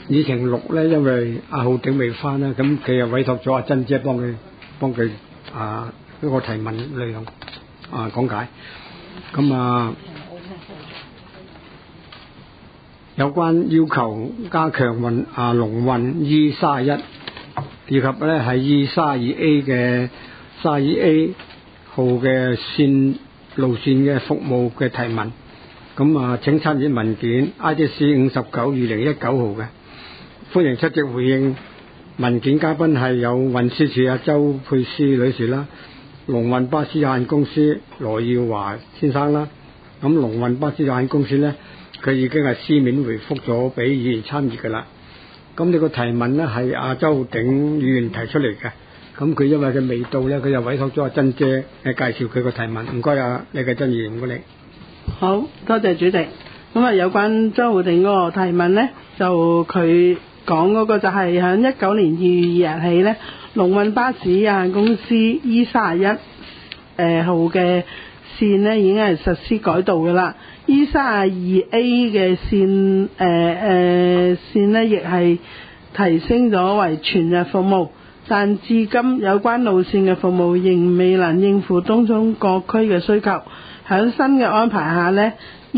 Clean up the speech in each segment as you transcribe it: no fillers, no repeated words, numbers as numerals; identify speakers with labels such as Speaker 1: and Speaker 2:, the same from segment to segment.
Speaker 1: 以晴綠咧，因為阿浩鼎未翻啦，咁佢又委託咗阿珍姐幫佢一個提問內容講解。咁有關要求加強龍運 E31 以及咧係 E32A 嘅32A 號嘅路線嘅服務嘅提問。咁請參閱文件 IDC 59/2019號嘅，歡迎出席回應。文件嘉賓係有運輸署阿周佩斯女士啦，龍運巴士有限公司羅耀華先生啦。咁龍運巴士有限公司呢，佢已經係書面回覆咗俾議員參與㗎啦。咁呢個提問呢係阿周鼎議員提出嚟嘅，咁佢因為佢未到呢，佢就委託咗阿珍姐介紹佢個提問。唔該李繼珍議員，唔該你。
Speaker 2: 好多謝主席。咁有關周浩鼎嗰個提問呢，就佢講嗰個就係喺19年2月2日起呢，龍運巴士有限公司 E31號嘅線呢已經係實施改道㗎啦。E32A 嘅線呢亦係提升咗為全日服務，但至今有關路線嘅服務仍未能應付東涌各區嘅需求。喺新嘅安排下呢，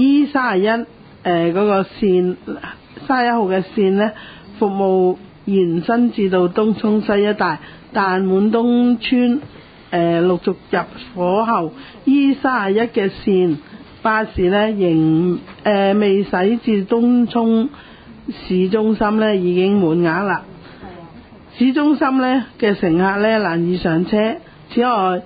Speaker 2: E31嗰個線31號嘅線呢，服務延伸至到東涌西一帶，但滿東村陸續入伙後， E31嘅線巴士呢仍未駛至東涌市中心呢已經滿額啦。市中心呢嘅乘客呢難以上車。此外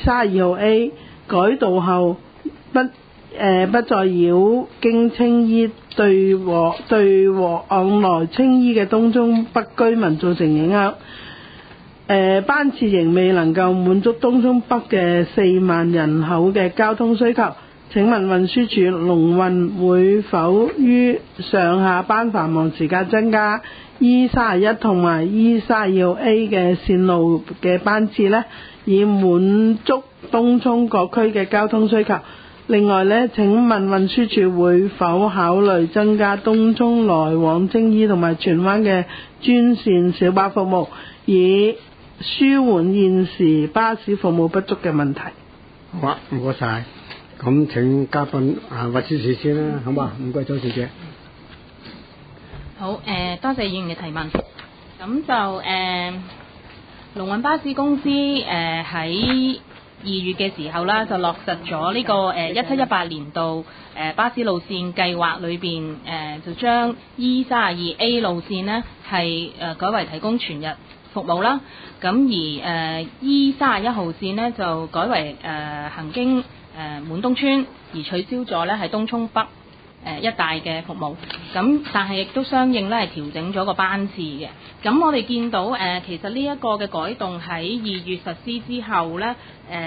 Speaker 2: E32A 改道後不再繞經青衣對往來青衣嘅東涌北居民造成影響。班次仍未能夠滿足東涌北嘅4萬人口嘅交通需求。請問運輸署龍運會否於上下班繁忙時間增加 E31同埋 E32A 嘅線路嘅班次呢，以滿足東涌各區嘅交通需求？另外呢，請問運輸署會否考慮增加東涌來往青衣同埋荃灣嘅專線小巴服務，以舒緩現時巴士服務不足嘅問題？
Speaker 1: 好啊，唔該晒。咁請嘉賓運輸署先啦，好嘛？唔該周小姐。
Speaker 3: 好，多謝議員嘅提問。咁就龍運巴士公司喺2月嘅時候啦，就落實咗呢個17-18年度巴士路線計劃裏邊就將 E32A 路線呢係改為提供全日服務啦。咁而E31號線呢就改為行經滿東村，而取消咗呢係東涌北一帶嘅服務。咁但係亦都相應咧係調整咗個班次嘅。咁我哋見到其實呢一個嘅改動喺2月實施之後咧，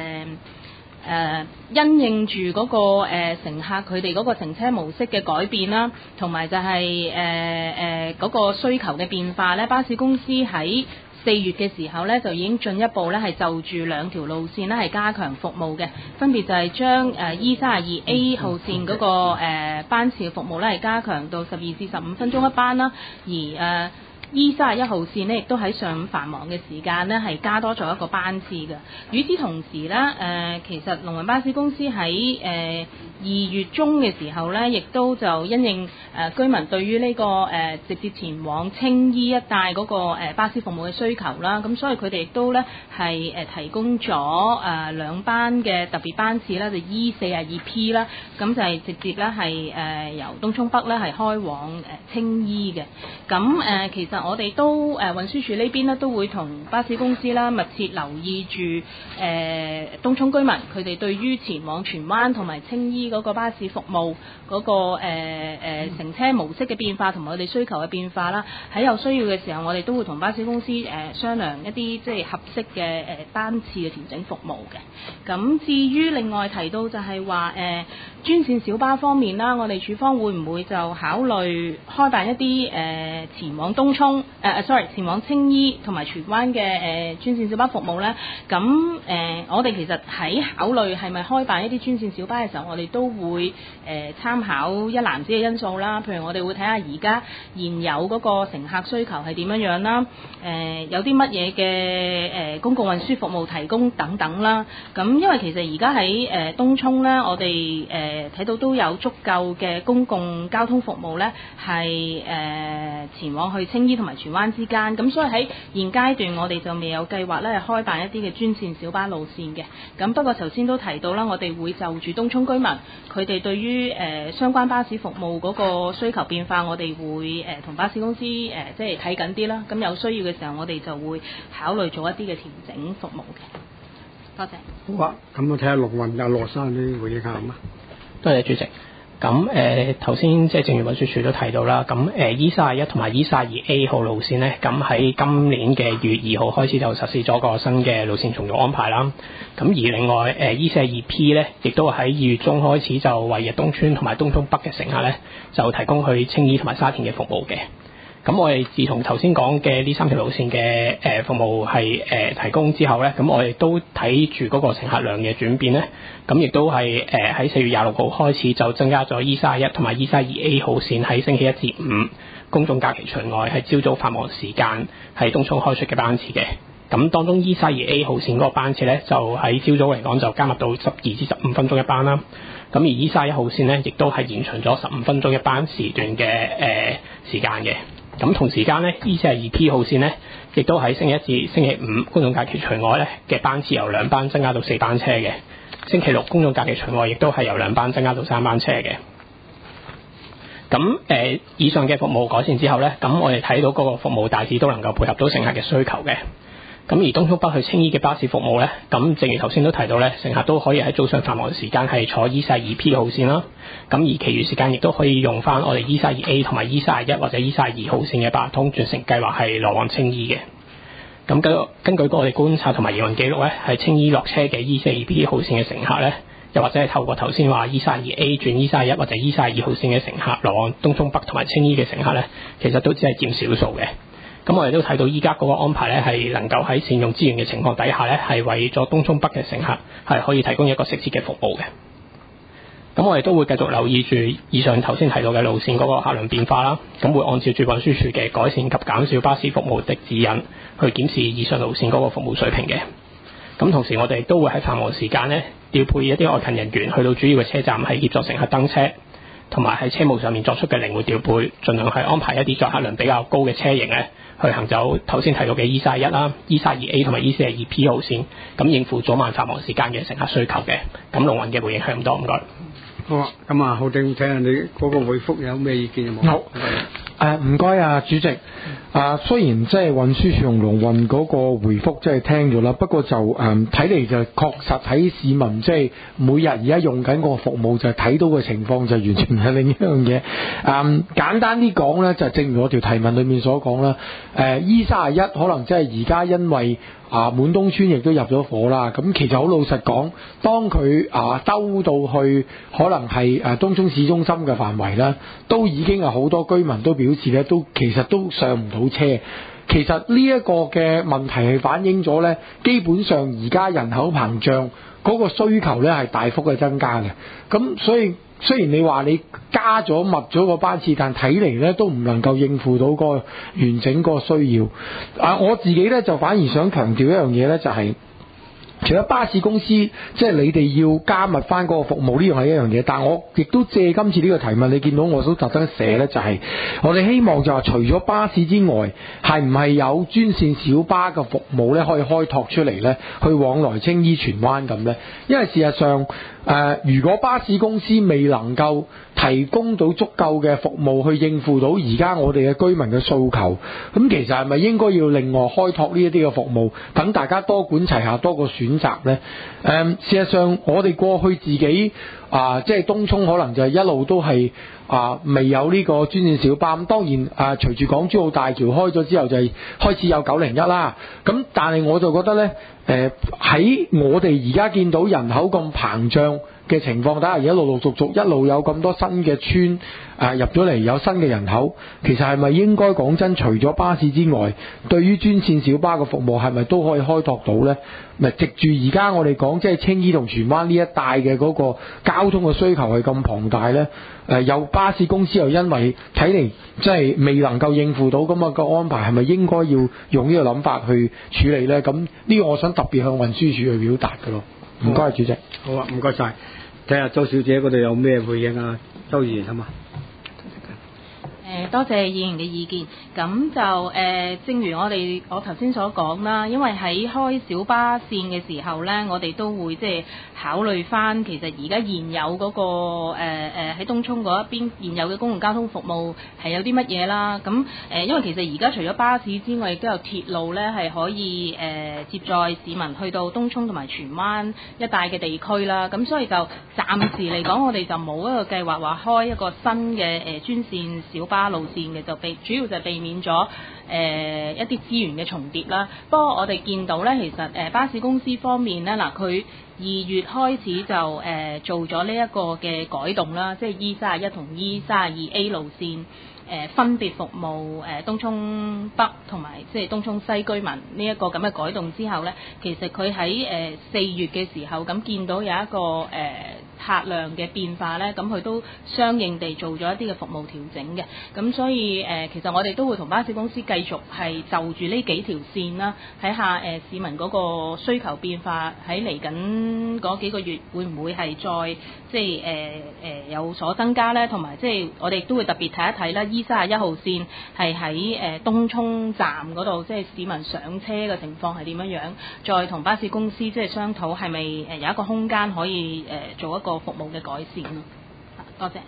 Speaker 3: 因應住嗰個乘客佢哋嗰個乘車模式嘅改變啦，同埋就係嗰個需求嘅變化咧，巴士公司喺4月嘅時候咧，就已經進一步咧係就住2條路線咧係加強服務嘅，分別就係將E32A 號線嗰個班次嘅服務咧係加強到12至15分鐘一班啦，而E31號線呢亦都喺上午繁忙嘅時間呢係加多咗一個班次嘅。與此同時呢，其實龍運巴士公司喺2月中嘅時候呢，亦都就因應居民對於呢個直接前往青衣一帶嗰個巴士服務嘅需求啦，咁所以佢哋亦都呢係提供咗2班嘅特別班次啦，就 E42P 啦，咁就係直接呢係由東涌北呢係開往青衣嘅。咁其實我哋都運輸署呢邊呢都會同巴士公司啦密切留意住東涌居民佢哋對於前往荃灣同埋青衣嗰個巴士服務嗰個乘車模式嘅變化同埋佢哋需求嘅變化啦。喺有需要嘅時候，我哋都會同巴士公司商量一啲即係合適嘅班次嘅調整服務嘅。咁至於另外提到就係話專線小巴方面啦，我哋署方會唔會就考慮開辦一啲前往東涌涌前往青衣同埋荃灣嘅專線小巴服務咧，咁我哋其實喺考慮係咪開辦一啲專線小巴嘅時候，我哋都會參考一籃子嘅因素啦。譬如我哋會睇下而家現有嗰個乘客需求係點樣啦，有啲乜嘢嘅公共運輸服務提供等等啦。咁因為其實而家喺東涌咧，我哋睇到都有足夠嘅公共交通服務咧，係前往去青衣同埋荃灣之間。咁所以喺現階段我哋就未有計劃咧開辦一啲嘅專線小巴路線嘅。咁不過頭先都提到啦，我哋會就住東涌居民佢哋對於相關巴士服務嗰個需求變化，我哋會同巴士公司即係睇緊啲啦。咁有需要嘅時候，我哋就會考慮做一啲嘅調整服務嘅。多謝。
Speaker 1: 好啊，咁我睇下龍運羅生啲回應下嘛。
Speaker 4: 多謝主席。咁頭先即係正如運輸署都提到啦，咁E31同埋E32A 號路線呢，咁喺今年嘅2月2號開始就實施咗個新嘅路線重組安排啦。咁而另外E42P 呢，亦都喺2月中開始就為逸東邨同埋東涌北嘅乘客呢，就提供去青衣同埋沙田嘅服務嘅。咁我哋自從頭先講嘅呢3條路線嘅服務係提供之後咧，咁我哋都睇住嗰個乘客量嘅轉變咧，咁亦都係喺4月26號開始就增加咗 E31 同埋 E32A 號線喺星期1至5公眾假期除外係朝早繁忙時間喺東涌開出嘅班次嘅。咁當中 E32A 號線嗰個班次咧，就喺朝早嚟講就加密到12至15分鐘一班啦。咁而 E31 號線咧，亦都係延長咗15分鐘一班時段嘅時間嘅。咁同時間咧 E42P 號線咧，亦都喺星期1至星期5公眾假期除外咧嘅班次由2班增加到4班車嘅。星期6公眾假期除外，亦都係由2班增加到3班車嘅。咁以上嘅服務改善之後咧，咁我哋睇到嗰個服務大致都能夠配合到乘客嘅需求嘅。咁而東涌北去青衣嘅巴士服務咧，咁正如頭先都提到咧，乘客都可以喺早上繁忙時間係坐 E42P 號線啦。咁而其餘時間亦都可以用翻我哋 E32A 同埋 E31 或者 E32號線嘅八達通轉乘計劃係來往青衣嘅。咁根據我哋觀察同埋營運記錄咧，喺青衣落車嘅 E42P 號線嘅乘客咧，又或者係透過頭先話 E32A 轉 E31 或者 E32號線嘅乘客來往東涌北同埋青衣嘅乘客咧，其實都只係佔少數嘅。咁我哋都睇到依家嗰個安排咧，係能夠喺善用資源嘅情況底下咧，係為咗東涌北嘅乘客係可以提供一個適切嘅服務嘅。咁我哋都會繼續留意住以上頭先提到嘅路線嗰個客量變化啦。咁會按照住運輸署嘅改善及減少巴士服務的指引去檢視以上路線嗰個服務水平嘅。咁同時我哋都會喺繁忙時間咧調配一啲外勤人員去到主要嘅車站係協助乘客登車，同埋喺車務上面作出嘅靈活調配，盡量係安排一啲載客量比較高嘅車型咧，去行走頭先提到嘅 E31 啦、E32A 同埋 E42P 號線，咁應付早晚繁忙時間嘅乘客需求嘅。咁龍運嘅回應係咁多，唔該。
Speaker 1: 好啊，咁啊，浩定睇下你嗰個回覆有咩意見有冇？
Speaker 5: 好。唔該啊，主席。雖然即係運輸署同龍運嗰個回覆即係聽咗啦，不過就睇嚟就確實喺市民即係每日而家用緊個服務就睇到嘅情況就完全係另一樣嘢。簡單啲講咧，就正如我條提問裏面所講啦。E31可能即係而家因為滿東邨亦都入咗伙啦，咁其實好老實講，當佢兜到去可能係東涌市中心嘅範圍啦，都已經係好多居民都表示咧，都其實都上唔到車。其實呢一個嘅問題係反映咗咧，基本上而家人口膨脹嗰個需求咧係大幅嘅增加嘅。咁所以雖然你話你加咗密咗個班次，但睇嚟咧都唔能夠應付到個完整個需要。我自己咧就反而想強調一樣嘢咧，就係除咗巴士公司即係你哋要加密翻嗰個服務，呢樣係一樣嘢，但我亦都借今次呢個提問，你見到我都特登寫咧，就係我哋希望就話除咗巴士之外，係唔係有專線小巴嘅服務咧可以開拓出嚟咧，去往來青衣荃灣咁咧？因為事實上如果巴士公司未能夠提供到足夠嘅服務去應付到而家我哋嘅居民嘅訴求，咁其實係咪應該要另外開拓呢一啲嘅服務，等大家多管齊下，多個選擇呢？事實上我哋過去自己即係東涌可能就係一路都係未有呢個專線小巴。咁當然隨住港珠澳大橋開咗之後就係開始有901啦。咁但係我就覺得呢，喺我哋而家見到人口咁膨脹嘅情況底下，而家陸陸續續一路有咁多新嘅村入咗嚟，有新嘅人口，其實係咪應該講真，除咗巴士之外，對於專線小巴嘅服務係咪都可以開拓到呢？咪藉住而家我哋講即係青衣同荃灣呢一帶嘅嗰個交通嘅需求係咁龐大呢？有巴士公司又因為睇嚟即係未能夠應付到咁嘅安排，係咪應該要用呢個諗法去處理呢？咁呢個我想特別向運輸署去表達嘅咯。唔該，主席。
Speaker 1: 好啊，唔該晒。睇下周小姐嗰度有咩回應啊？周議員好嘛？
Speaker 3: 多謝議員嘅意見。咁就正如我頭先所講啦，因為喺開小巴線嘅時候呢，我哋都會即係考慮翻其實而家現有嗰個喺東涌嗰一邊現有嘅公共交通服務係有啲乜嘢啦。咁因為其實而家除咗巴士之外，亦都有鐵路呢係可以接載市民去到東涌同埋荃灣一帶嘅地區啦。咁所以就暫時嚟講，我哋就冇一個計劃話開一個新嘅專線小巴路線嘅，就主要就避免咗一啲資源嘅重疊啦。不過我哋見到呢，其實巴士公司方面呢，嗱佢2月開始就做咗呢一個嘅改動啦，即係 E31 同 E32A 路線。分別服務東涌北同埋即係東涌西居民呢一個咁嘅改動之後呢，其實佢喺4月嘅時候咁見到有一個客量嘅變化呢，咁佢都相應地做咗一啲嘅服務調整嘅。咁所以其實我哋都會同巴士公司繼續係就住呢幾條線啦，睇下市民嗰個需求變化喺嚟緊嗰幾個月會唔會係再即係有所增加呢？同埋即係我哋都會特別睇一睇啦。E31號線係喺東涌站嗰度，即係市民上車嘅情況係點樣樣，再同巴士公司即係商討係咪有一個空間可以做一個服務嘅改善咯。多謝。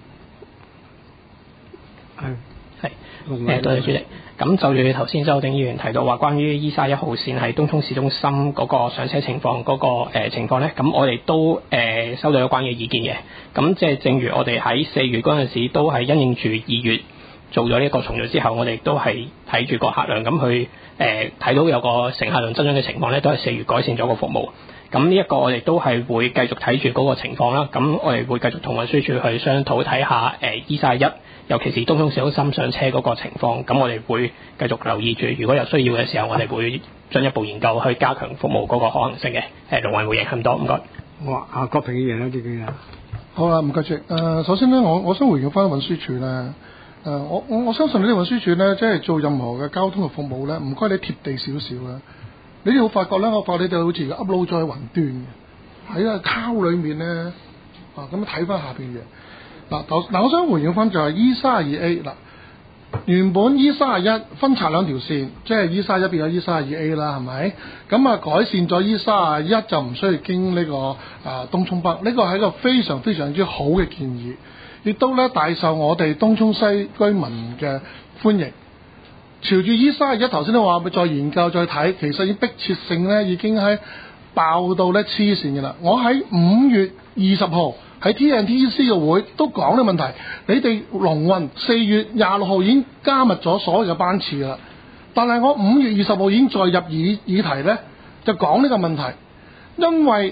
Speaker 4: 多謝主席。咁就住頭先周浩鼎議員提到話關於E31號線喺東涌市中心嗰個上車情況嗰個情況呢，咁我哋都收到有關嘅意見嘅。咁即係正如我哋喺4月嗰陣時都係因應住2月做咗呢一個重組之後，我哋都係睇住個客量咁去睇到有個乘客量增長嘅情況呢，都係4月改善咗個服務。咁呢一個我哋都係會繼續睇住嗰個情況啦。咁我哋會繼續同運輸署去商討睇下E31，尤其是東涌市中心上車嗰個情況。咁我哋會繼續留意住，如果有需要嘅時候，我哋會進一步研究去加強服務嗰個可行性嘅。龍運回應咁多，唔該。
Speaker 1: 好啊，郭平議員呢啲嘅。
Speaker 6: 好啦，唔該主席。首先呢，我想回應翻運輸署咧。我相信呢啲運輸署咧，即係做任何嘅交通嘅服務咧，唔該你貼地少少啦。你哋會發覺咧，我發覺你哋好似 upload 咗喺雲端嘅，喺個 cloud 裏面咧，咁睇翻下邊嘅嗱，我想回應翻就係 E32A 嗱，原本 E31 分拆兩條線，即係 E31變咗 E32A 啦，係咪？咁改善咗 E31就唔需要經呢個東涌北，呢個係一個非常非常之好嘅建議，亦都咧大受我哋東涌西居民嘅歡迎。朝住E31頭先都話再研究再睇，其實已經迫切性咧已經喺爆到咧黐線嘅啦。我喺5月20號喺 TNTC 嘅會都講呢個問題，你哋龍運4月26號已經加密咗所有嘅班次啦。但係我5月20號已經再入議題咧，就講呢個問題，因為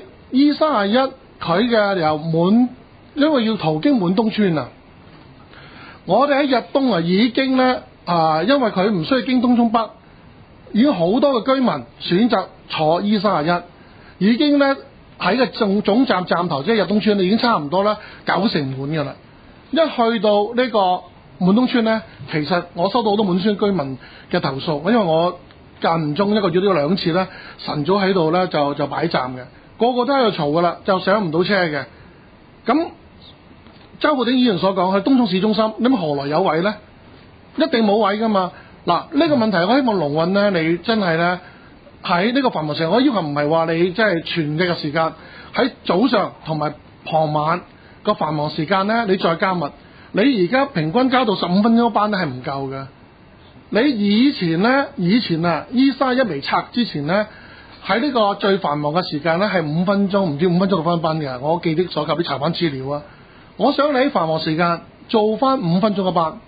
Speaker 6: E31佢嘅因為要途經滿東村啊，我哋喺日東已經咧。因為佢唔需要經東涌北，已經好多嘅居民選擇坐 E31，已經咧喺個總站頭即係日東村，已經差唔多啦90%滿㗎啦。一去到呢個滿東村咧，其實我收到好多滿村居民嘅投訴，因為我間唔中一個月都有2次咧，晨早喺度咧就擺站嘅，個個都喺度嘈㗎啦，就上唔到車嘅。咁周浩鼎議員所講去東涌市中心，咁何來有位咧？一定冇位噶嘛。嗱，呢個問題我希望龍運咧，你真係咧喺呢個繁忙時間，我要求唔係話你即係全日嘅時間，喺早上同埋傍晚個繁忙時間咧，你再加密。你而家平均加到15分鐘班咧係唔夠嘅。你以前E31未拆之前咧，喺呢個最繁忙嘅時間咧係5分鐘，唔知5分鐘到翻班嘅。我記憶所及啲查翻資料啊，我想你喺繁忙時間做翻5分鐘嘅班。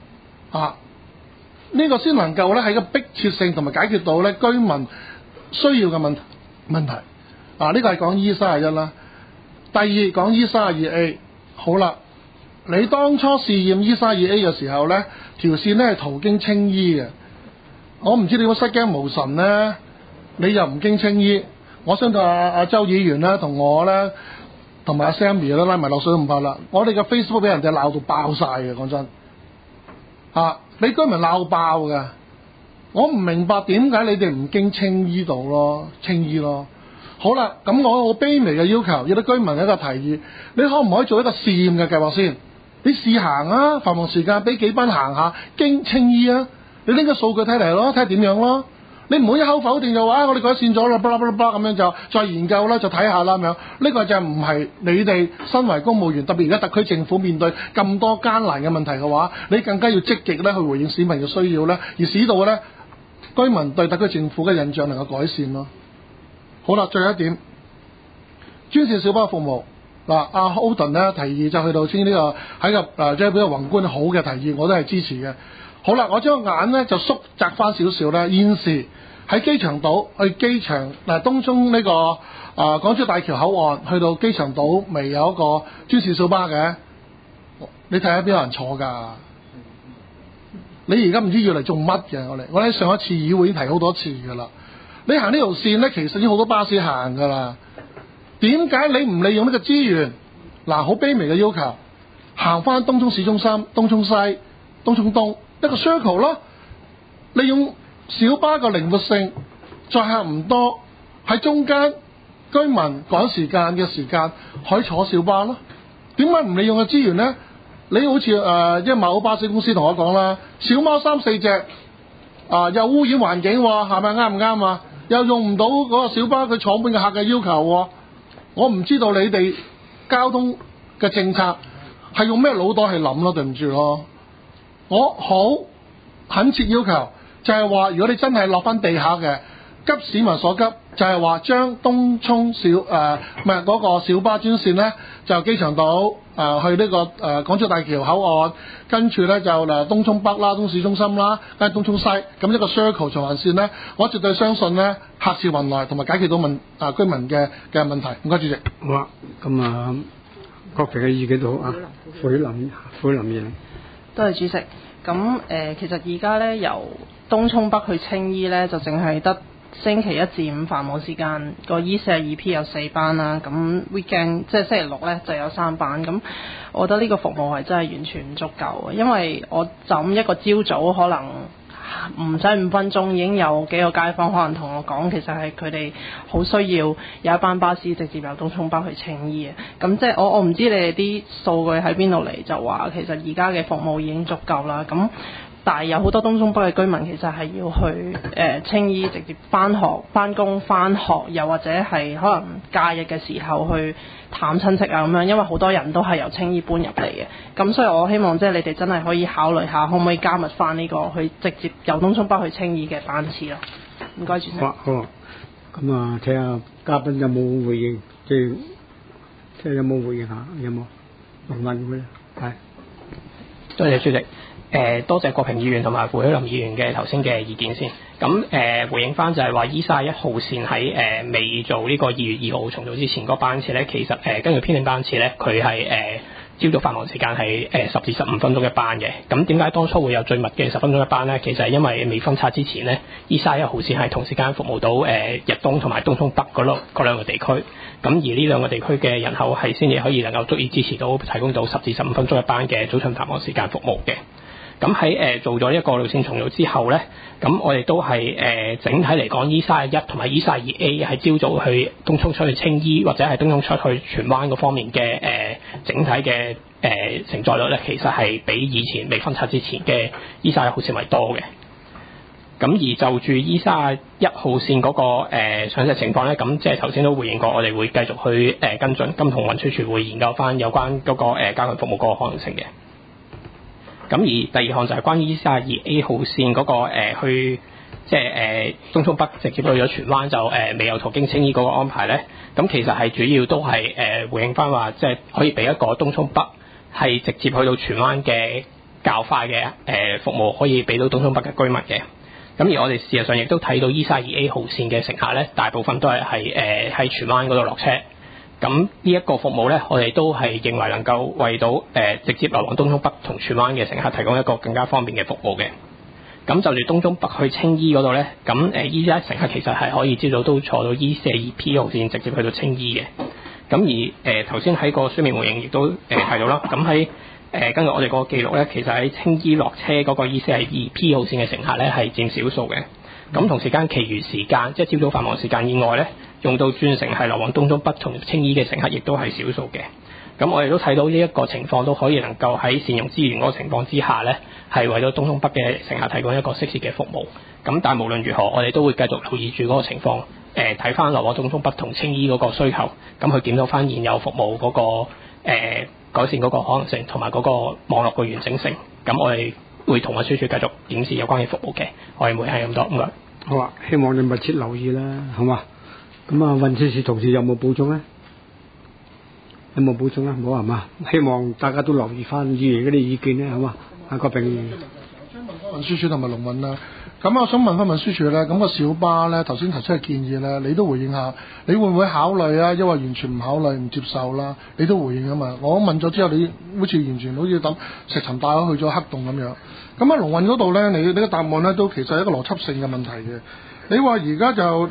Speaker 6: 呢個先能夠咧喺個迫切性同埋解決到咧居民需要嘅問題。呢個係講E31啦。 第二講 E32A， 好啦，你當初試驗 E32A 嘅時候呢，條線呢係途經青衣嘅。我唔知你會失驚無神呢，你又唔經青衣。我相信阿周議員呢，同我呢，同埋阿 Sammy 都拉埋落水咁拍啦。我哋嘅 Facebook 俾人哋鬧到爆晒嘅，講真俾居民鬧爆嘅。我唔明白點解你哋唔經青衣度咯，青衣咯。好啦，咁我好卑微嘅要求，有啲居民一個提議，你可唔可以做一個試驗嘅計劃先？你試行啊，繁忙時間俾幾班行下經青衣啊，你拎個數據睇嚟咯，睇下點樣咯。你唔好一口否定就話我哋改善咗啦，巴拉巴拉巴拉咁樣就再研究啦，就睇下啦咁樣。呢個就唔係你哋身為公務員，特別而家特區政府面對咁多艱難嘅問題嘅話，你更加要積極咧去回應市民嘅需要咧，而使到咧居民對特區政府嘅印象能夠改善咯。好啦，最後一點，專線小巴服務嗱，阿 Oden 咧提議就去到青呢個喺個即係比較宏觀好嘅提議，我都係支持嘅。好啦，我將個眼咧就縮窄翻少少咧。現時喺機場島去機場東涌呢個港珠大橋口岸去到機場島，未有一個專線小巴嘅。你睇下邊有人坐㗎？你而家唔知要嚟做乜嘅？我喺上一次議會已經提好多次㗎啦。你行呢條線咧，其實已經好多巴士行㗎啦。點解你唔利用呢個資源？嗱，好卑微嘅要求，行翻東涌市中心、東涌西、東涌東一個 circle 咯。利用小巴嘅靈活性，載客唔多，喺中間居民趕時間嘅時間可以坐小巴咯。點解唔利用嘅資源呢？你好似即係某巴士公司同我講啦，小貓3、4隻又污染環境喎，係咪啱唔啱啊？又用唔到嗰個小巴佢坐滿嘅客嘅要求喎。我唔知道你哋交通嘅政策係用咩腦袋去諗咯，對唔住咯。我好懇切要求就係話，如果你真係落翻地下嘅，急市民所急，就係話將東涌嗰個小巴專線呢，就機場島去呢個港珠大橋口岸，跟住呢就東涌北啦、東市中心啦，跟住東涌西，咁一個 circle 循環線呢，我絕對相信呢，客似雲來，同埋解決到居民嘅問題。唔該，主席。
Speaker 1: 好啊，咁各位嘅意見都好啊。傅曉林議員。
Speaker 7: 多謝主席。咁其實而家咧由東涌北去青衣咧，就淨係得星期一至五繁忙時間個 E42P 有4班啦。咁 weekend 即係星期六咧就有3班。咁我覺得呢個服務係真係完全唔足夠嘅，因為我就咁一個朝早可能唔使5分鐘已經有幾個街坊可能同我講，其實係佢哋好需要有一班巴士直接由東涌北去青衣嘅。咁即係我唔知你哋啲數據喺邊度嚟，就話其實而家嘅服務已經足夠啦。咁但係有好多東涌北嘅居民其實係要去青衣直接返學、返工、返學，又或者係可能假日嘅時候去探親戚啊咁樣，因為好多人都係由青衣搬入嚟嘅。咁所以我希望即係你哋真係可以考慮下，可唔可以加密返呢個去直接由東涌北去青衣嘅班次咯。唔該，主席。
Speaker 1: 好，咁睇下嘉賓有冇回應，即係有冇回應下？有冇？龍運會係。
Speaker 4: 多謝主席。多謝郭平議員同埋傅曉林議員嘅頭先嘅意見先。咁回應翻就係話E31號線喺未做呢個2月2號重組之前嗰班次咧，其實根據編定班次咧，佢係朝早繁忙時間係10至15分鐘一班嘅。咁點解當初會有最密嘅10分鐘一班咧？其實係因為未分拆之前咧，E31號線係同時間服務到日東同埋東涌北嗰兩個地區。咁而呢兩個地區嘅人口係先至可以能夠足以支持到提供到10至15分鐘一班嘅早上繁忙時間服務嘅。咁喺做咗一個路線重組之後咧，咁我哋都係整體嚟講，E31同埋E32A 係朝早去東涌出去青衣或者係東涌出去荃灣嗰方面嘅整體嘅承載率咧，其實係比以前未分拆之前嘅E31號線為多嘅。咁而就住E31號線嗰個詳細情況咧，咁即係頭先都回應過，我哋會繼續去跟進，咁同運輸署會研究翻有關嗰個加強服務嗰個可能性嘅。咁而第二項就係關於E32A號線嗰個去即係東涌北直接去咗荃灣就未有途經青衣嗰個安排咧，咁其實係主要都係回應翻話，即係可以俾一個東涌北係直接去到荃灣嘅較快嘅服務，可以俾到東涌北嘅居民嘅。咁而我哋事實上亦都睇到E32A號線嘅乘客咧，大部分都係喺荃灣嗰度落車。 咁呢一個服務咧，我哋都係認為能夠為到直接來往東涌北同荃灣嘅乘客提供一個更加方便嘅服務嘅。咁就住東涌北去青衣嗰度咧，咁依家乘客其實係可以朝早都坐到 E42P 號線直接去到青衣嘅。咁而頭先喺個書面回應亦都提到啦，咁喺根據我哋個記錄咧，其實喺青衣落車嗰個 E42P 號線嘅乘客咧係佔少數嘅。咁同時間，其餘時間即係朝早繁忙時間以外咧，用到轉乘係來往東涌北同青衣嘅乘客亦都係少數嘅。咁我哋都睇到呢一個情況都可以能夠喺善用資源嗰個情況之下咧，係為咗東涌北嘅乘客提供一個適切嘅服務。咁但係無論如何，我哋都會繼續留意住嗰個情況，睇翻來往東涌北同青衣嗰個需求，咁去檢討翻現有服務嗰個改善嗰個可能性同埋嗰個網絡嘅完整性。咁我哋會同運輸署繼續檢視有關嘅服務嘅。我哋每係咁多，唔該。
Speaker 1: 好啊，希望你密切留意啦，好嘛？咁啊，運輸署同事有冇補充咧？有冇補充咧？冇係嘛？希望大家都留意翻議員嗰啲意見咧，好嘛？阿郭炳。
Speaker 6: 想問翻運輸署同埋龍運啦，咁我想問翻運輸署咧，咁個小巴咧頭先提出嘅建議咧，你都回應下，你會唔會考慮啊？因為完全唔考慮唔接受啦，你都回應啊嘛。我問咗之後，你好似完全好似抌石沉大海去咗黑洞咁樣。咁啊龍運嗰度咧，你個答案咧都其實係一個邏輯性嘅問題嘅。你話而家就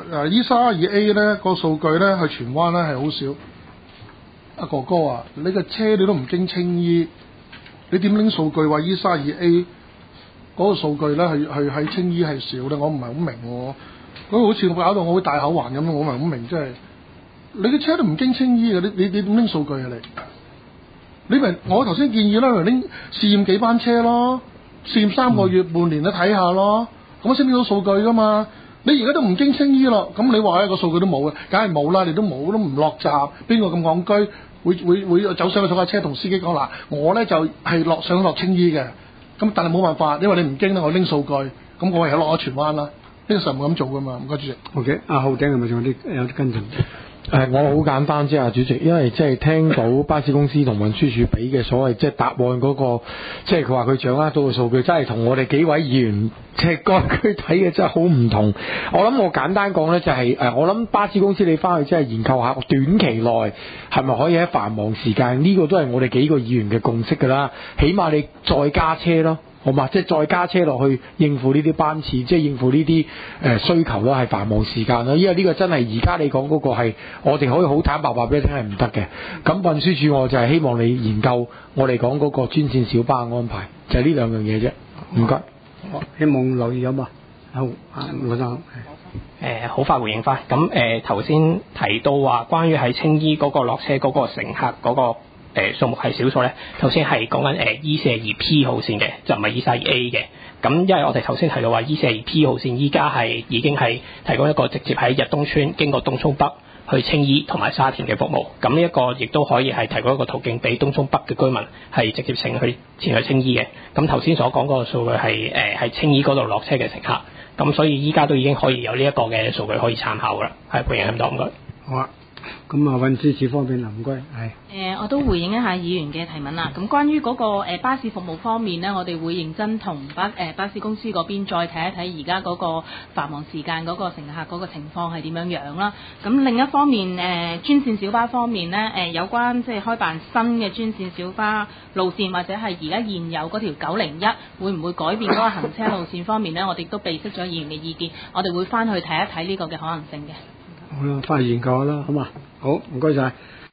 Speaker 6: E32A 咧個數據咧去荃灣咧係好少。阿哥哥啊，你個車你都唔經青衣，你點拎數據話E32A 嗰個數據咧係喺青衣係少咧？我唔係好明喎。咁好似搞到我會大口環咁，我唔係好明，即係你嘅車都唔經青衣嘅，你點拎數據啊你咪我頭先建議啦，嚟拎試驗幾班車咯，試驗3個月、半年都睇下咯，咁我先拎到數據噶嘛。你而家都唔經青衣咯，咁你話一個數據都冇嘅，梗係冇啦，你都冇都唔落閘，邊個咁戇居會走上去坐架車同司機講嗱，我咧就係上落青衣嘅，咁但係冇辦法，因為你唔經咧，我拎數據，咁我唯有落咗荃灣啦，呢個時候冇咁做噶嘛，唔該主席。
Speaker 1: OK， 阿浩鼎係咪仲有啲跟進？
Speaker 5: 我好簡單啫，主席，因為即係聽到巴士公司同運輸署俾嘅所謂即係答案嗰個，即係佢話佢掌握到嘅數據，真係同我哋幾位議員即係各區睇嘅真係好唔同。我諗我簡單講咧，就係我諗巴士公司你翻去真係研究下，短期內係咪可以喺繁忙時間，呢個都係我哋幾個議員嘅共識㗎啦。起碼你再加車咯。好嘛，即係再加車落去應付呢啲班次，即係應付呢啲需求咯，係繁忙時間咯。因為呢個真係而家你講嗰個係我哋可以好坦白話俾你聽係唔得嘅。咁運輸署我就係希望你研究我哋講嗰個專線小巴嘅安排，就係呢兩樣嘢啫。唔該，
Speaker 1: 希望留意啊嘛。好，羅生。
Speaker 4: 好快回應翻。咁頭先提到話關於喺青衣嗰個落車嗰個乘客嗰個數目係少數咧，頭先係講緊E42P 號線嘅，就唔係 E32A 嘅。咁因為我哋頭先提到話 E42P 號線依家係已經係提供一個直接喺日東村經過東涌北去青衣同埋沙田嘅服務。咁呢一個亦都可以係提供一個途徑俾東涌北嘅居民係直接前去青衣嘅。咁頭先所講嗰個數據係喺青衣嗰度落車嘅乘客。咁所以依家都已經可以有呢一個嘅數據可以參考㗎啦。係，歡迎咁多，唔該。
Speaker 1: 好啊。咁啊，運輸署方面唔該，係。
Speaker 3: 我都回應一下議員嘅提問啦。咁關於嗰個巴士服務方面呢，我哋會認真同巴士公司嗰邊再睇一睇而家嗰個繁忙時間嗰個乘客嗰個情況係點樣樣啦。咁另一方面，專線小巴方面呢，有關即係開辦新嘅專線小巴路線，或者係而家現有嗰條901會唔會改變嗰個行車路線方面呢？我哋都備悉咗議員嘅意見，我哋會翻去睇一睇呢個嘅可能性嘅。
Speaker 1: 好啦，翻去研究下啦，好嘛？好，唔該晒。